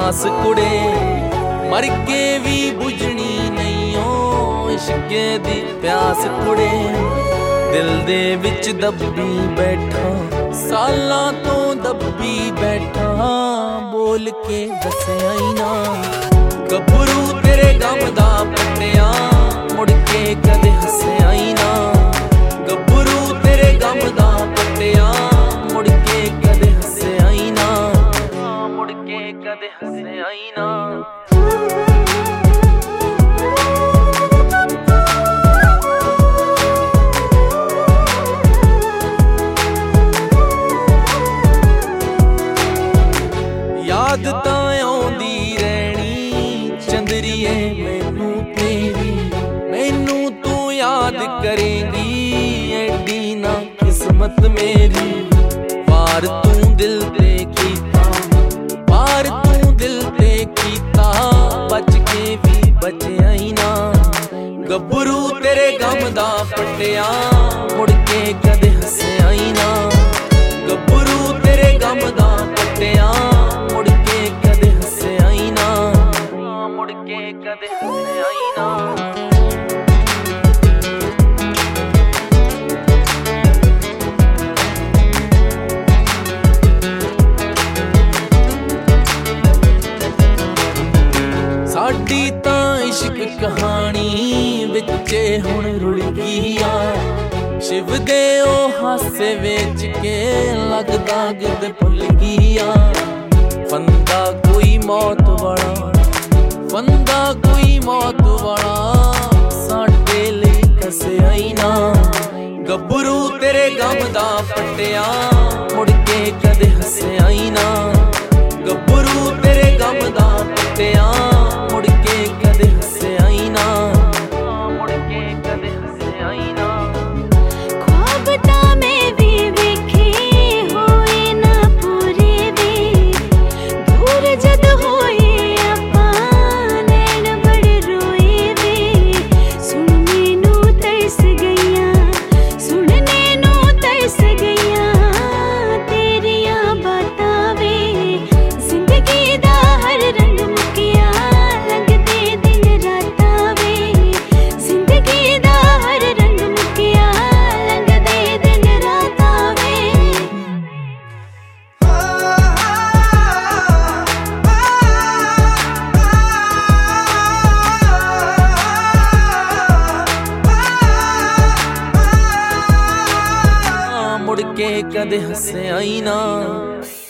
आस कुड़े मर के भी बुझनी नहीं ओ इश्के दी प्यास कुड़े दिल दे विच दब्बी बैठा सालां तो दब्बी बैठा बोल के दस्सिया ही ना गभरू तेरे गम दा पट्टिया मुड़ के कदे हस्सिया ही ना गभरू तेरे गम दा पट्टिया मुड़ के कदे हस्सिया ही ना मुड़ के कदे हस्सिया ही ना याद तां आउंदी रहनी चंदरिए मैनू तेरी मैनू तू याद करेंगी एडी ना किस्मत मेरी पार तू दिल ते कीता पार तू दिल ते कीता बच के भी बचिया ही ना गभरू तेरे गम दा पट्टिया मुड़ के कदे हस्सिया ही ना गभरू तेरे गम दा पट्टिया मुड़ के कदे हस्सिया ही ना मुड़ के कदे हस्सिया ही ना साडी तां इश्क कहानी विचे हुण रुल गई आ शिव दे ओ हासे वेच के लगदा गिद भुल गई आ फंदा कोई मौत वाला फंदा कोई मौत वाला साडे लई कसिया ही ना गभरू तेरे गम दा पट्टिया मुड़ के कदे हस्सिया ही ना गभरू तेरे गम दा पट्टिया मुड़ के कदे हस्सिया ही ना मुड़ के कदे हस्सिया ही ना ख्वाब तां मैं भी वेखे होए ना पूरे वे दूर जद होए आपां नैन बड़े रोए वे सुनने नू तरस गईयां सुनने नू तरस गईयां तेरियां बातां वे जिंदगी दा हर रंग मुकिया लगदे दिन रातां वे जिंदगी दा हर रंग मुकिया लगदे दिन रातां वे मुड़ के कदे हस्सिया ही ना।